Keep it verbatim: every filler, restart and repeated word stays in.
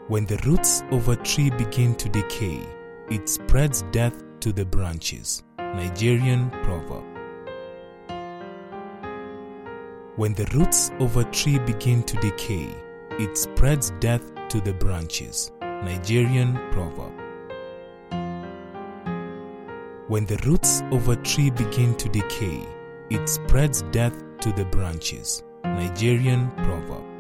When the roots of a tree begin to decay, it spreads death to the branches. Nigerian proverb. When the roots of a tree begin to decay, it spreads death to the branches. Nigerian proverb. When the roots of a tree begin to decay, it spreads death to the branches. Nigerian proverb.